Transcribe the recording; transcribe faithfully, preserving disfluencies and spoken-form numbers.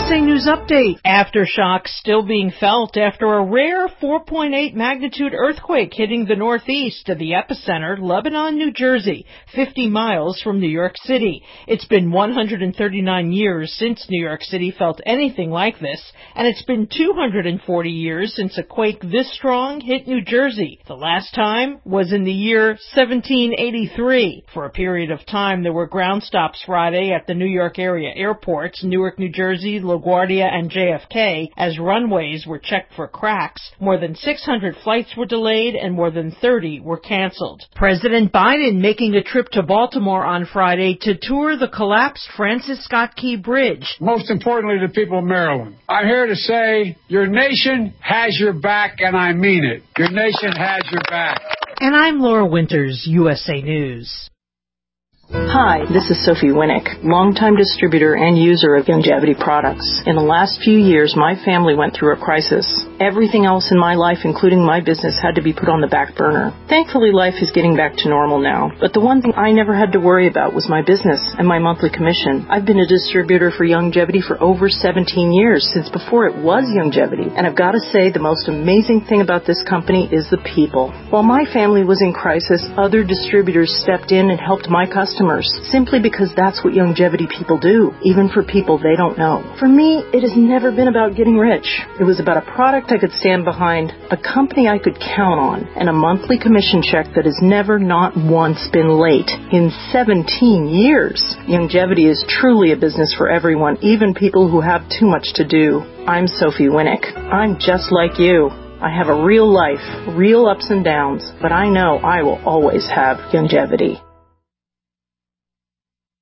A News Update. Aftershocks still being felt after a rare four point eight magnitude earthquake hitting the northeast of the epicenter, Lebanon, New Jersey, fifty miles from New York City. It's been one hundred thirty-nine years since New York City felt anything like this, and it's been two hundred forty years since a quake this strong hit New Jersey. The last time was in the year seventeen eighty-three. For a period of time, there were ground stops Friday at the New York area airports, Newark, New Jersey, LaGuardia, and J F K, as runways were checked for cracks. More than six hundred flights were delayed and more than thirty were canceled. President Biden making a trip to Baltimore on Friday to tour the collapsed Francis Scott Key Bridge. Most importantly, the people of Maryland, I'm here to say your nation has your back, and I mean it. Your nation has your back. And I'm Laura Winters, U S A News. Hi, this is Sophie Winnick, longtime distributor and user of Youngevity products. In the last few years, my family went through a crisis. Everything else in my life, including my business, had to be put on the back burner. Thankfully, life is getting back to normal now, but the one thing I never had to worry about was my business and my monthly commission. I've been a distributor for Youngevity for over seventeen years, since before it was Youngevity, and I've got to say the most amazing thing about this company is the people. While my family was in crisis, other distributors stepped in and helped my customers. Simply because that's what Youngevity people do, even for people they don't know. For me, it has never been about getting rich. It was about a product I could stand behind, a company I could count on, and a monthly commission check that has never not once been late. In seventeen years, Youngevity is truly a business for everyone, even people who have too much to do. I'm Sophie Winnick. I'm just like you. I have a real life, real ups and downs, but I know I will always have Youngevity.